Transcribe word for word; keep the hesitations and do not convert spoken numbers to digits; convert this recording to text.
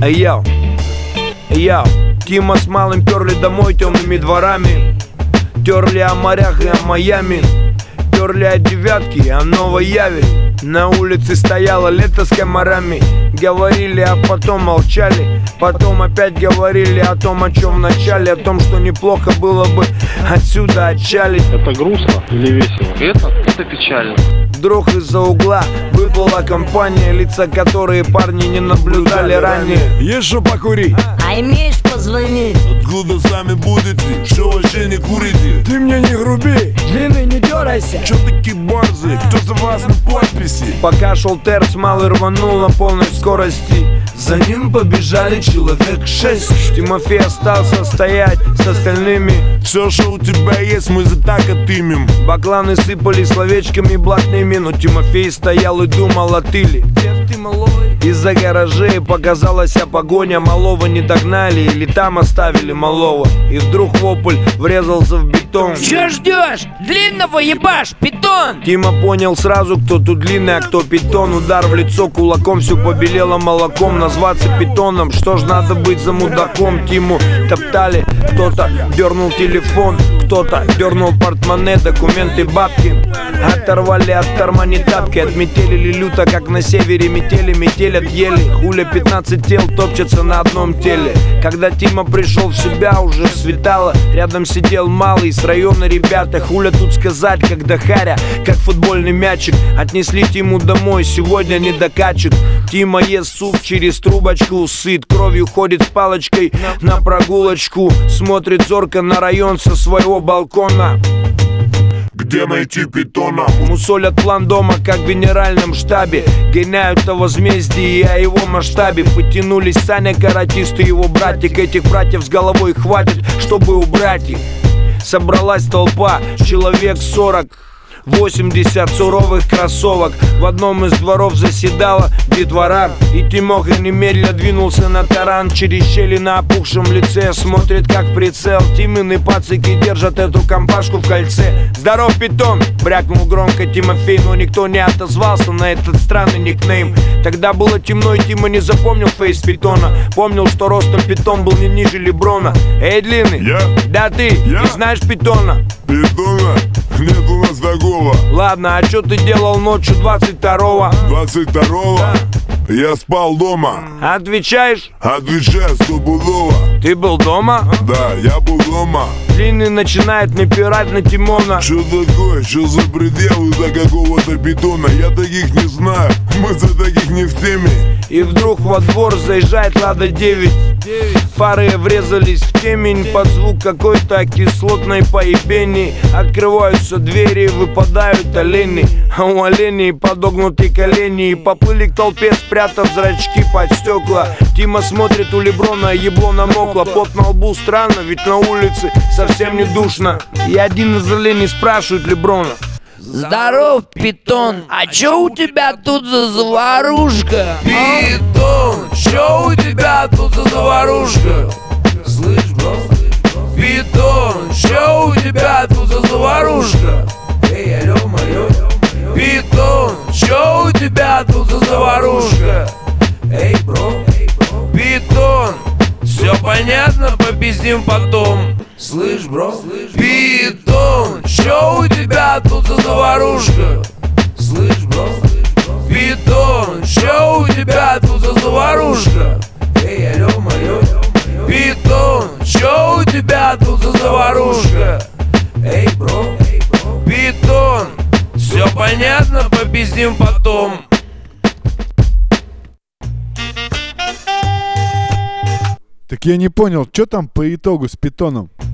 Йоу, йоу, Тима с малым перли домой темными дворами. Терли о морях и о Майами. Терли о девятке и о Новой Яве. На улице стояло лето с комарами. Говорили, а потом молчали. Потом опять говорили о том, о чем в начале. О том, что неплохо было бы отсюда отчалить. Это грустно или весело? Это, это печально. Вдруг из-за угла выплыла компания, лица которые парни не наблюдали ранее. Есть что покурить? А имеешь позвонить? Откуда сами будете? Что вообще не курите? Ты мне не груби. Длинный, не дергайся. Чё такие борзые? Кто за вас на подписи? Пока шел терц, малый рванул на полной скорости. За ним побежали человек шесть. Тимофей остался стоять с остальными. Все, что у тебя есть, мы за так отымем. Бакланы сыпали словечками блатными, но Тимофей стоял и думал о тыле. Из-за гаражей показалась погоня. Малого не догнали или там оставили малого. И вдруг вопль врезался в бетон. Че ждешь? Длинного ебашь, питон! Тима понял сразу, кто тут длинный, а кто питон. Удар в лицо кулаком, все побелело молоком. Назваться питоном, что ж надо быть за мудаком. Тиму топтали, кто-то дернул телефон, кто-то дернул портмоне, документы, бабки. Оторвали от кармани тапки, отметелили люто, как на севере метели. Метелят еле, хуля пятнадцать тел топчется на одном теле. Когда Тима пришел в себя, уже светало. Рядом сидел малый с района ребята. Хуля тут сказать, когда харя, как футбольный мячик. Отнесли Тиму домой, сегодня не докачет. Тима ест суп через трубочку, сыт, кровью ходит с палочкой на прогулочку. Смотрит зорко на район со своего балкона. Где найти питона? Мусолят план дома, как в генеральном штабе. Гоняют о возмездии и о его масштабе. Потянулись Саня, каратист и его братик. Этих братьев с головой хватит, чтобы убрать их. Собралась толпа, человек сорок. восемьдесят суровых кроссовок. В одном из дворов заседала детвора. И Тимоха немедля двинулся на таран. Через щели на опухшем лице смотрит как прицел. Тимины пацики держат эту компашку в кольце. Здоров, питон! Брякнул громко Тимофей, но никто не отозвался на этот странный никнейм. Тогда было темно, и Тима не запомнил фейс питона. Помнил, что ростом питон был не ниже Леброна. Эй, длинный, Я? да ты, Я? не знаешь питона? Питона? Нет у нас такого. Ладно, а что ты делал ночью двадцать второго? двадцать второго? Я спал дома. Отвечаешь? Отвечаю стопудово. Ты был дома? Да, я был дома. Длинный начинает напирать на Тимона. Что такое? Что за пределы за какого-то питона? Я таких не знаю. Мы за таких не в теме. И вдруг во двор заезжает Лада девять. Фары врезались в темень под звук какой-то кислотной поебени. Открываются двери, выпадают олени. А у оленей подогнутые колени. И поплыли к толпе, спрятав зрачки под стекла. Тима смотрит, у Леброна ебло намокло. Пот на лбу странно, ведь на улице совсем не душно. И один из оленей спрашивает Леброна: Здоров, питон, а чё у тебя тут за заварушка? Питон, чё у тебя тут за заварушка? Слышь, бро, питон, чё у тебя тут за заварушка? Эй, алё, алё, питон, чё у тебя тут за заварушка? Эй, бро, питон, всё понятно, попиздим потом. Слышь, бро, питон, чё у тебя тут за заварушка? Слышь, бро, питон, чё у тебя тут за заварушка? Эй, алё, алё, питон, чё у тебя тут за заварушка? Эй, бро, питон, всё понятно, попиздим потом. Так я не понял, что там по итогу с питоном?